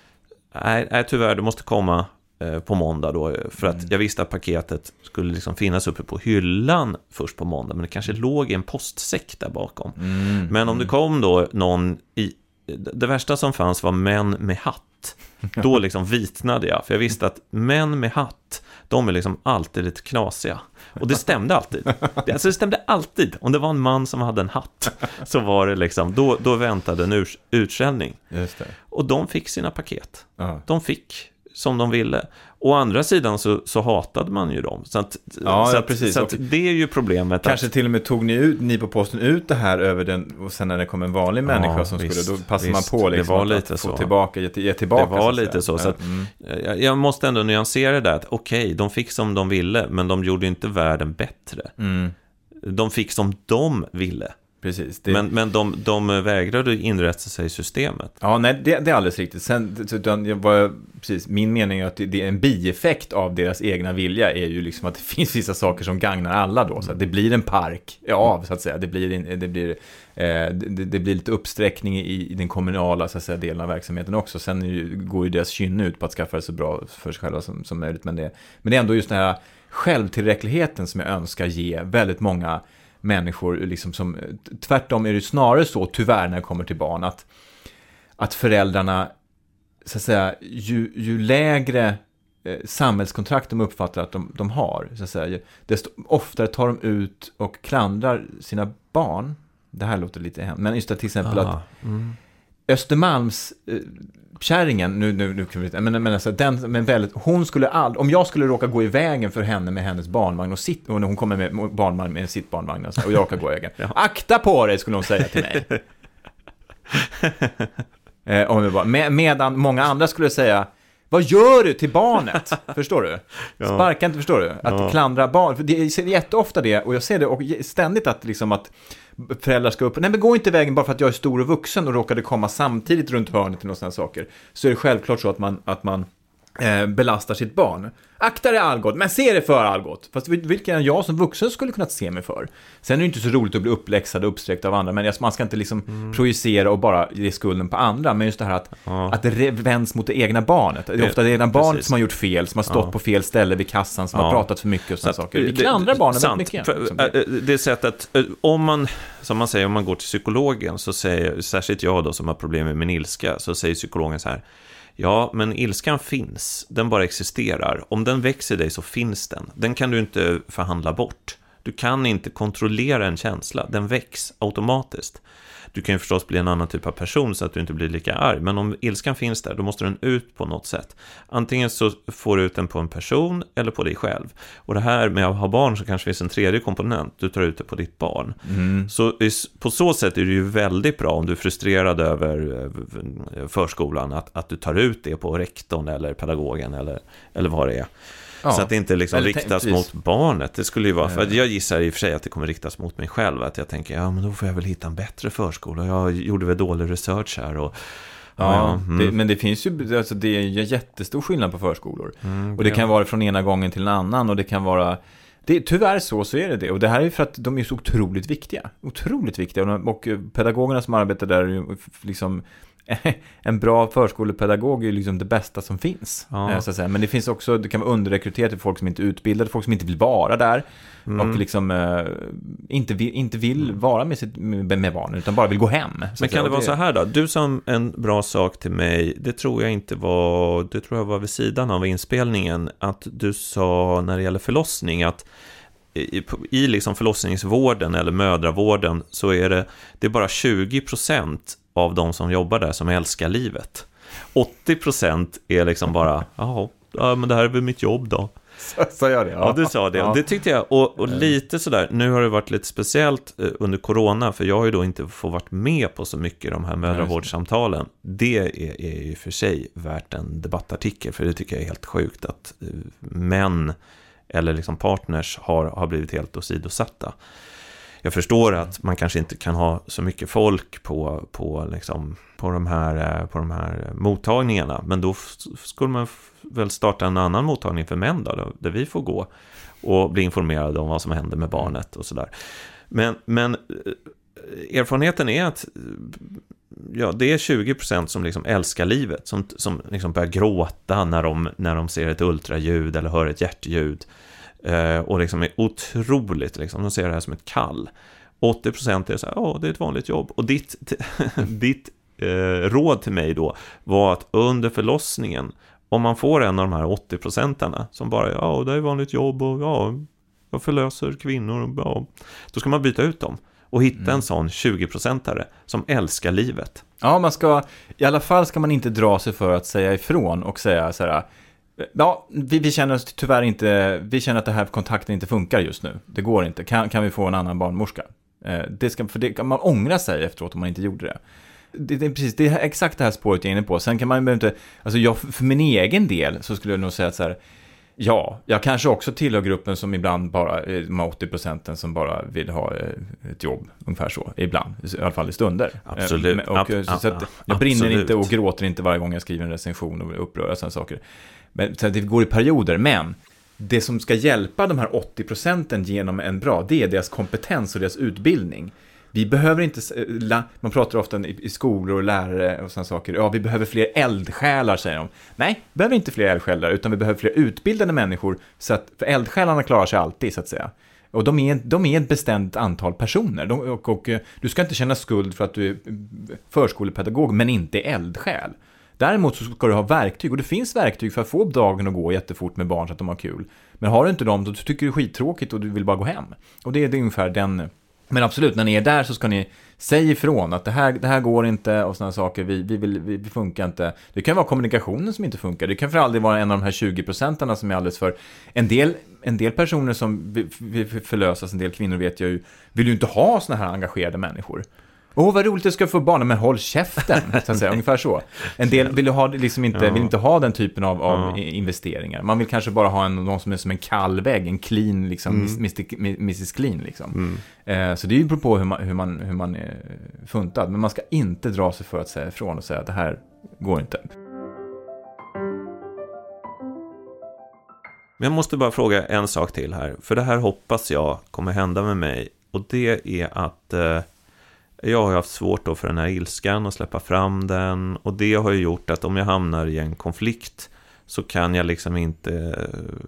Nej, nej, tyvärr, du måste komma eh, på måndag då. För att mm. jag visste att paketet skulle liksom finnas uppe på hyllan först på måndag. Men det kanske låg i en postsäck där bakom. Mm. Men om det kom då någon i... Det värsta som fanns var män med hatt. Då liksom vitnade jag. För jag visste att män med hatt, de är liksom alltid lite knasiga. Och det stämde alltid. Det, alltså det stämde alltid. Om det var en man som hade en hatt, så var det liksom, då, då väntade en urs, utskällning. Just det. Och de fick sina paket. Uh-huh. De fick som de ville. Å andra sidan så, så hatade man ju dem. Så, att, ja, så, ja, att, precis. så att det är ju problemet. Kanske att, till och med tog ni, ut, ni på posten ut det här över den, och sen när det kom en vanlig människa ja, som visst, skulle, då passade visst, man på liksom, det var att, lite att få så. tillbaka, ge, ge tillbaka. Det var så lite så. Ja. så att, mm. jag, jag måste ändå nyansera det där. Att okej, okay, de fick som de ville, men de gjorde inte världen bättre. Mm. De fick som de ville. Precis, det... Men, men de, de vägrade inrätta sig i systemet. Ja, nej, det, det är alldeles riktigt. Sen, utan, var, precis, min mening är att det, det är en bieffekt av deras egna vilja är ju liksom att det finns vissa saker som gagnar alla då. Så att det blir en park av, så att säga. Det blir, en, det blir, eh, det, det blir lite uppsträckning i, i den kommunala, så att säga, delen av verksamheten också. Sen ju, går ju deras kynne ut på att skaffa det så bra för sig själva som, som möjligt. Men det, men det är ändå just den här självtillräckligheten som jag önskar ge väldigt många människor liksom, som tvärtom är det snarare så, tyvärr, när det kommer till barn, att, att föräldrarna, så att säga, ju, ju lägre eh, samhällskontrakt de uppfattar att de, de har, så att säga, desto oftare tar de ut och klandrar sina barn. Det här låter lite hemskt, men just det, till exempel ah, att mm. Östermalms eh, kärringen, nu, nu, nu kan vi, men, men, alltså, den, men väldigt, hon skulle all, om jag skulle råka gå i vägen för henne med hennes barnvagn och, sitt, och hon kommer med barnvagn med sitt barnvagn alltså, och jag råkar gå i vägen. Ja. Akta på dig, skulle hon säga till mig. eh, om bara, med, medan många andra skulle säga, Vad gör du till barnet? Förstår du? Ja. Sparka inte, förstår du? Att Ja. klandra barn. För det är jätteofta det, och jag ser det och ständigt att, liksom att föräldrar ska upp. Nej, men gå inte vägen bara för att jag är stor och vuxen och råkade komma samtidigt runt hörnet till några sådana saker. Så är det självklart så att man, att man eh, belastar sitt barn. Akta dig Algot, men se det för Algot. Fast vilken jag som vuxen skulle kunna se mig för. Sen är det inte så roligt att bli uppläxad och uppsträckt av andra, men man ska inte liksom mm. projicera och bara ge skulden på andra. Men just det här att, ja. att det vänds mot det egna barnet. Det är ofta det egna barnet Precis. som har gjort fel, som har stått ja. på fel ställe vid kassan, som ja. har pratat för mycket och sådana saker. Vi klandrar barnen väldigt mycket. För, det. det är sättet att om man, som man säger, om man går till psykologen, så säger, särskilt jag då som har problem med min ilska, så säger psykologen så här: ja, men ilskan finns. Den bara existerar. Om den växer i dig så finns den. Den kan du inte förhandla bort. Du kan inte kontrollera en känsla. Den väcks automatiskt. Du kan ju förstås bli en annan typ av person så att du inte blir lika arg. Men om ilskan finns där, då måste den ut på något sätt. Antingen så får du ut den på en person eller på dig själv. Och det här med att ha barn, så kanske finns en tredje komponent. Du tar ut det på ditt barn. Mm. Så på så sätt är det ju väldigt bra om du är frustrerad över förskolan, att, att du tar ut det på rektorn eller pedagogen eller, eller vad det är. Ja, så att det inte liksom riktas tänk, mot barnet. Det skulle ju vara, för jag gissar i och för sig att det kommer riktas mot mig själv. Att jag tänker, ja men då får jag väl hitta en bättre förskola. Jag gjorde väl dålig research här. Och, ja, ja mm. det, men det finns ju, alltså det är ju jättestor skillnad på förskolor. Mm, och det ja. kan vara från ena gången till en annan. Och det kan vara, det, tyvärr så, så är det det. Och det här är för att de är så otroligt viktiga. Otroligt viktiga. Och, och pedagogerna som arbetar där är ju liksom... en bra förskolepedagog är liksom det bästa som finns. Ja. Så att säga. Men det finns också, det kan vara underrekryterat till folk som inte är utbildade, folk som inte vill vara där mm. och liksom eh, inte, vill, inte vill vara med, sitt, med, med barnen, utan bara vill gå hem. Men kan det vara så här då? Du som en bra sak till mig, det tror jag inte var, det tror jag var vid sidan av inspelningen, att du sa när det gäller förlossning att i, i liksom förlossningsvården eller mödravården så är det, det är bara tjugo procent av de som jobbar där som älskar livet. åttio procent är liksom bara, jaha, ja, men det här är väl mitt jobb då. Sa jag det? Ja, ja du sa det. Ja. Det tyckte jag. Och, och lite sådär, nu har det varit lite speciellt under corona, för jag har ju då inte fått varit med på så mycket i de här mödravårdssamtalen. Det är, är ju för sig värt en debattartikel, för det tycker jag är helt sjukt att män eller liksom partners har, har blivit helt åsidosatta. Jag förstår att man kanske inte kan ha så mycket folk på, på, liksom, på, de, här, på de här mottagningarna. Men då skulle man väl starta en annan mottagning för män då, där vi får gå och bli informerade om vad som händer med barnet och sådär. Men, men erfarenheten är att ja, det är tjugo procent som liksom älskar livet, som, som liksom börjar gråta när de, när de ser ett ultraljud eller hör ett hjärtljud. Uh, och liksom är otroligt liksom, de ser det här som ett kall. åttio procent är så här, ja, det är ett vanligt jobb. Och ditt, ditt uh, råd till mig då var att under förlossningen, om man får en av de här åttio procentarna som bara, ja, det är vanligt jobb och ja, jag förlöser kvinnor och, ja, då ska man byta ut dem och hitta mm. en sån tjugo procentare som älskar livet. Ja, man ska, i alla fall ska man inte dra sig för att säga ifrån och säga så här, ja, vi, vi känner oss tyvärr inte, vi känner att det här kontakten inte funkar just nu. Det går inte. Kan, kan vi få en annan barnmorska? Eh, det ska, för det kan man ångra sig efteråt om man inte gjorde det. Det, det, är precis, det är exakt det här spåret jag är inne på. Sen kan man ju inte, alltså jag, för min egen del så skulle jag nog säga att så här, ja, jag kanske också tillhör gruppen som ibland bara, de åttio procenten som bara vill ha ett jobb, ungefär så, ibland, i alla fall i stunder. Absolut. Och, så, så att jag brinner Absolut. inte och gråter inte varje gång jag skriver en recension och upprör och sådana saker. Men, så det går i perioder, men det som ska hjälpa de här åttio procenten genom en bra, det är deras kompetens och deras utbildning. Vi behöver inte, man pratar ofta i skolor och lärare och sådana saker, ja, vi behöver fler eldsjälar, säger de. Nej, vi behöver inte fler eldsjälar, utan vi behöver fler utbildade människor, så att, för eldsjälarna klarar sig alltid, så att säga. Och de är, de är ett bestämt antal personer. De, och, och, du ska inte känna skuld för att du är förskolepedagog, men inte eldsjäl. Däremot så ska du ha verktyg, och det finns verktyg för att få dagen att gå jättefort med barn så att de har kul. Men har du inte dem, då tycker du det är skittråkigt och du vill bara gå hem. Och det är, det är ungefär den. Men absolut, när ni är där så ska ni säga ifrån att det här, det här går inte och sådana saker, vi, vi, vill, vi, vi funkar inte. Det kan vara kommunikationen som inte funkar. Det kan för aldrig vara en av de här tjugo procenterna som är alldeles för. En del, en del personer som vill förlösas, en del kvinnor vet jag ju, vill ju inte ha såna här engagerade människor. Åh, oh, vad roligt att ska få barn, men håll käften, så att säga, ungefär så. En del vill, ha, liksom inte, ja. vill inte ha den typen av, av ja. investeringar. Man vill kanske bara ha en, någon som är som en kall vägg, en clean, liksom, mm. missus Clean. Liksom. Mm. Eh, så det är ju på hur man, hur man, hur man är funtad. Men man ska inte dra sig för att säga ifrån och säga att det här går inte. Men jag måste bara fråga en sak till här. För det här hoppas jag kommer hända med mig. Och det är att eh, jag har haft svårt då för den här ilskan och släppa fram den. Och det har ju gjort att om jag hamnar i en konflikt så kan jag liksom inte...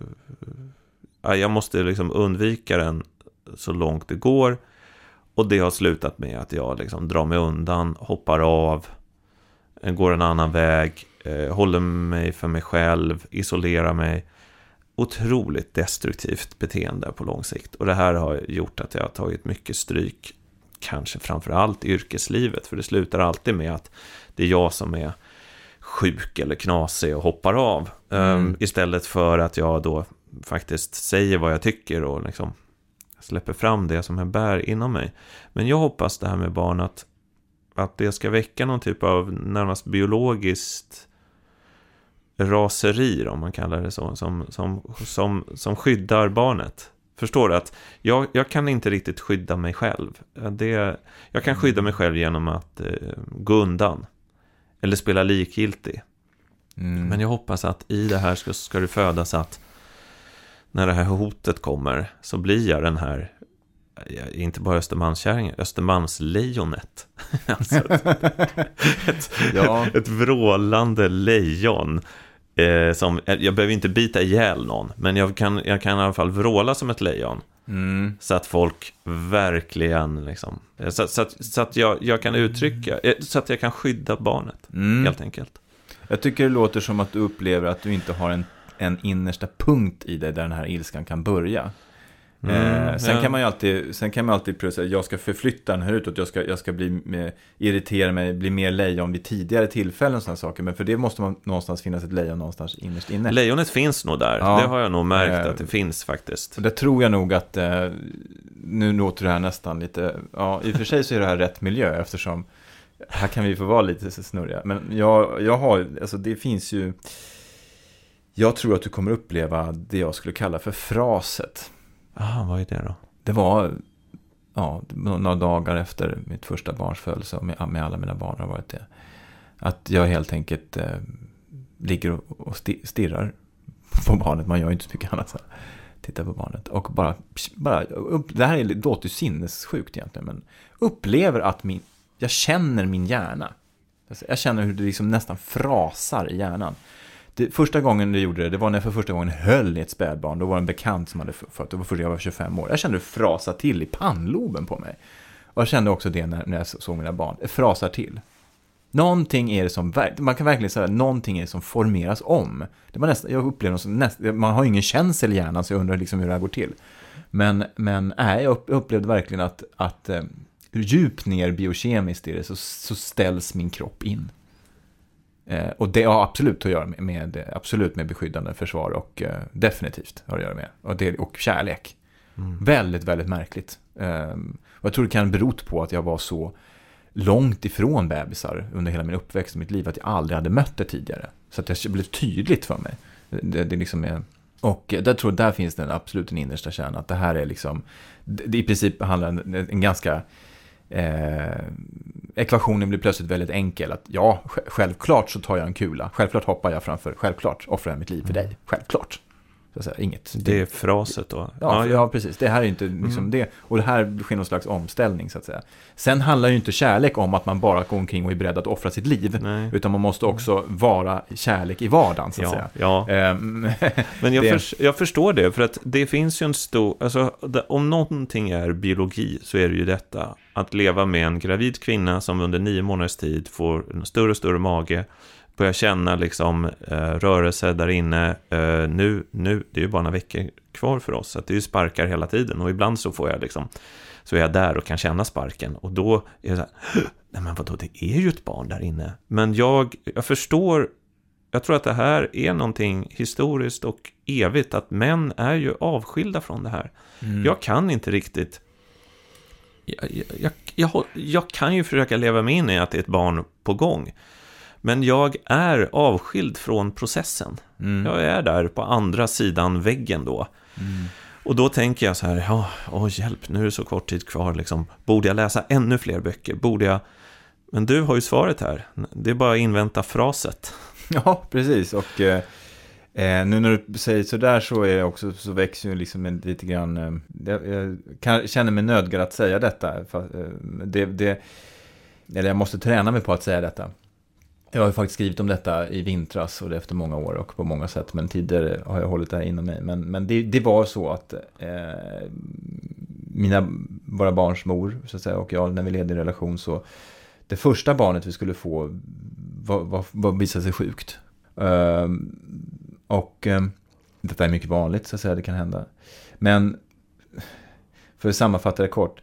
Eh, jag måste liksom undvika den så långt det går. Och det har slutat med att jag liksom drar mig undan, hoppar av, går en annan väg, eh, håller mig för mig själv, isolerar mig. Otroligt destruktivt beteende på lång sikt. Och det här har gjort att jag har tagit mycket stryk, kanske framförallt i yrkeslivet. För det slutar alltid med att det är jag som är sjuk eller knasig och hoppar av. Mm. Um, istället för att jag då faktiskt säger vad jag tycker och liksom släpper fram det som jag bär inom mig. Men jag hoppas det här med barn att, att det ska väcka någon typ av närmast biologiskt raseri, om man kallar det så, som, som, som, som skyddar barnet. Förstår du att jag, jag kan inte riktigt skydda mig själv. Det, jag kan skydda mig själv genom att eh, gå undan eller spela likgiltig. Mm. Men jag hoppas att i det här ska, ska det födas att när det här hotet kommer så blir jag den här, inte bara Östermalmskärringen, Östermalmslejonet. Alltså ett, ett, ja. ett vrålande lejon. Eh, som, jag behöver inte bita ihjäl någon, men jag kan, jag kan i alla fall vråla som ett lejon. Mm. Så att folk verkligen liksom, så, så, att, så att jag, jag kan uttrycka, så att jag kan skydda barnet, mm. helt enkelt. Jag tycker det låter som att du upplever att du inte har en, en innersta punkt i dig där den här ilskan kan börja. Mm, eh, sen, ja. kan man ju alltid, sen kan man alltid pröva säga jag ska förflytta den här utåt, jag ska, jag ska bli med, irritera mig, bli mer lejon vid tidigare tillfällen och sådana saker, men för det måste man någonstans finnas ett lejon någonstans innerst inne. Lejonet finns nog där, ja. Det har jag nog märkt eh, att det finns faktiskt. Och det tror jag nog att eh, nu låter det här nästan lite, ja i och för sig så är det här rätt miljö eftersom här kan vi få vara lite snurriga, men jag, jag har, alltså det finns ju, jag tror att du kommer uppleva det jag skulle kalla för fraset. Ah, vad är det då? Det var ja, några dagar efter mitt första barns födelse och med, med alla mina barn har varit det. Att jag helt enkelt eh, ligger och, och stirrar på barnet. Man gör ju inte så mycket annat. Så tittar på barnet och bara, bara upp, det här är låter ju sinnessjukt egentligen, men upplever att min, jag känner min hjärna. Jag känner hur det liksom nästan frasar i hjärnan. Det, första gången du gjorde det, det var när jag för första gången höll i ett spädbarn. Då var det en bekant som hade fött. Det var första jag var tjugofem år. Jag kände det frasa till i pannloben på mig. Och jag kände också det när, när jag såg mina barn. Det frasar till. Någonting är det som, man kan verkligen säga, någonting är det som formeras om. Det var nästan, jag upplever som nästan, man har ju ingen känsel i hjärnan så jag undrar liksom hur det här går till. Men, men nej, jag upplevde verkligen att, att eh, djupt ner biokemiskt i det så, så ställs min kropp in. Eh, och det har absolut att göra med, med absolut med beskyddande försvar och eh, definitivt har att göra med och, det, och kärlek. Mm. Väldigt, väldigt märkligt. Eh, och jag tror det kan bero på att jag var så långt ifrån bebisar under hela min uppväxt och mitt liv att jag aldrig hade mött det tidigare. Så att det blev tydligt för mig. Det, det liksom är, och där tror jag där finns det absolut en innersta kärna att det här är liksom, det, det i princip handlar en, en ganska Eh, ekvationen blir plötsligt väldigt enkel att ja, självklart så tar jag en kula, självklart hoppar jag framför, självklart offrar jag mitt liv för dig, självklart så att säga, inget. Det är fraset då. Ja, ja, ja precis, det här är inte liksom mm. det, och det här sker någon slags omställning så att säga. Sen handlar ju inte kärlek om att man bara går omkring och är beredd att offra sitt liv. Nej. Utan man måste också vara kärlek i vardagen så att ja, säga. Ja. Um, Men jag, det... för, jag förstår det, för att det finns ju en stor, alltså om någonting är biologi så är det ju detta, att leva med en gravid kvinna som under nio månaders tid får en större och större mage, börjar känna liksom eh, rörelse där inne. Eh, nu, nu, det är ju bara några veckor kvar för oss, så att det är ju sparkar hela tiden. Och ibland så får jag liksom, så är jag där och kan känna sparken. Och då är jag så här, nej men vadå, det är ju ett barn där inne. Men jag, jag förstår, jag tror att det här är någonting historiskt och evigt, att män är ju avskilda från det här. Mm. Jag kan inte riktigt jag, jag, jag, jag kan ju försöka leva mig in i att det är ett barn på gång. Men jag är avskild från processen. Mm. Jag är där på andra sidan väggen då. Mm. Och då tänker jag så här, ja, åh hjälp, nu är det så kort tid kvar. Liksom. Borde jag läsa ännu fler böcker? Borde jag... Men du har ju svaret här. Det är bara att invänta fraset. Ja, precis. Och eh, nu när du säger så där så, är också, så växer ju liksom en, lite grann... Eh, jag, jag kan, känner mig nödgad att säga detta. För, eh, det, det, eller jag måste träna mig på att säga detta. Jag har ju faktiskt skrivit om detta i vintras och det efter många år och på många sätt. Men tidigare har jag hållit det här inom mig. Men, men det, det var så att eh, mina, våra barns mor så att säga, och jag, när vi levde i relation, så det första barnet vi skulle få var, var, var visade sig sjukt. Uh, och uh, detta är mycket vanligt så att säga, det kan hända. Men för att sammanfatta det kort,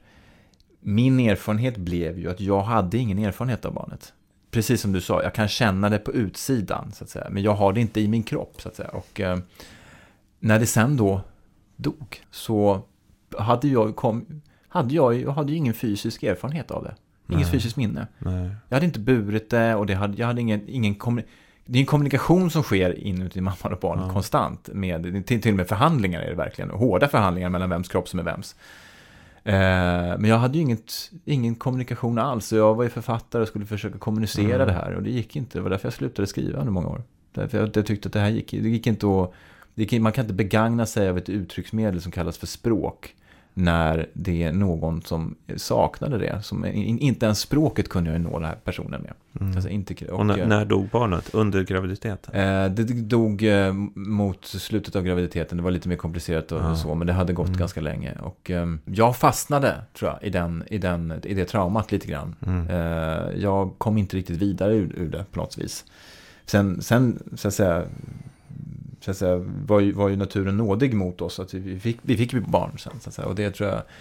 min erfarenhet blev ju att jag hade ingen erfarenhet av barnet. Precis som du sa, jag kan känna det på utsidan så att säga, men jag har det inte i min kropp så att säga. Och uh, när det sen då dog så hade jag kom, hade jag, jag hade ju ingen fysisk erfarenhet av det. Inget Nej. fysiskt minne. Nej. Jag hade inte burit det och det hade, jag hade ingen, ingen kommuni- det är en kommunikation som sker inuti mamman och barnet ja. konstant. Med, till, till och med förhandlingar är det verkligen. Hårda förhandlingar mellan vems kropp som är vems. Eh, men jag hade ju inget, ingen kommunikation alls. Jag var ju författare och skulle försöka kommunicera mm. det här. Och det gick inte. Det var därför jag slutade skriva under många år. Därför jag, jag tyckte att det här gick, det gick inte att... Det gick, man kan inte begagna sig av ett uttrycksmedel som kallas för språk när det är någon som saknade det. Som, in, inte ens språket kunde jag nå den här personen med. Mm. Alltså inte, och, och när, när dog barnet? Under graviditeten? Eh, det dog eh, mot slutet av graviditeten. Det var lite mer komplicerat och, ja. och så, men det hade gått mm. ganska länge. Och eh, jag fastnade, tror jag, i, den, i, den, i det traumat lite grann. Mm. Eh, jag kom inte riktigt vidare ur, ur det på något vis. Sen, sen så att säga... Så att säga, var, ju, var ju naturen nådig mot oss att vi fick, vi fick barn sen så att säga. Och det tror jag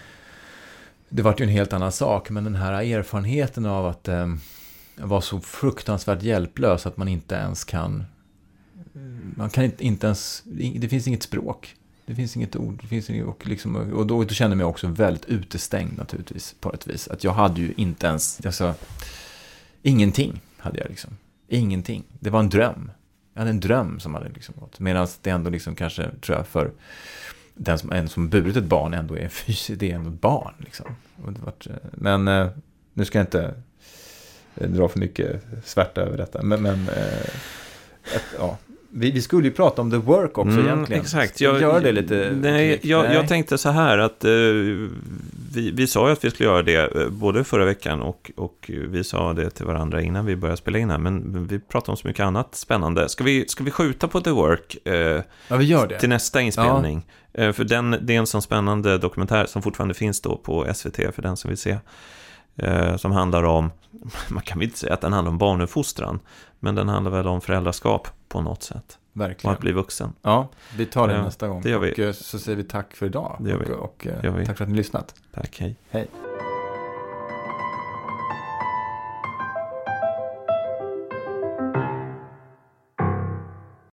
det var ju en helt annan sak, men den här erfarenheten av att eh, vara så fruktansvärt hjälplös att man inte ens kan man kan inte, inte ens det finns inget språk, det finns inget ord, det finns inget, och, liksom, och då, då kände jag mig också väldigt utestängd naturligtvis på ett vis, att jag hade ju inte ens alltså, ingenting hade jag liksom, ingenting, det var en dröm. Jag hade en dröm som hade liksom gått. Medan det ändå liksom kanske, tror jag, för den som, en som burit ett barn ändå är fysiskt, det är ändå ett barn liksom. Och det var, men eh, nu ska jag inte eh, dra för mycket svärta över detta. Men, men eh, ett, ja. Vi, vi skulle ju prata om The Work också mm, egentligen. Exakt. Jag, gör det lite. Nej, jag, nej. jag tänkte så här att eh, vi, vi sa ju att vi skulle göra det eh, både förra veckan och, och vi sa det till varandra innan vi började spela in här. Men vi pratade om så mycket annat spännande. Ska vi, ska vi skjuta på The Work eh, ja, vi gör det. till nästa inspelning? Ja. Eh, för den, det är en sån spännande dokumentär som fortfarande finns då på S V T för den som vill se. Eh, som handlar om, man kan väl inte säga att den handlar om barnuppfostran, men den handlar väl om föräldraskap på något sätt. Verkligen. Och att bli vuxen. Ja, vi tar det ja, nästa gång. Det gör vi. Och så säger vi tack för idag. Det gör vi. Och, och gör vi. tack för att ni har lyssnat. Tack, hej. Hej.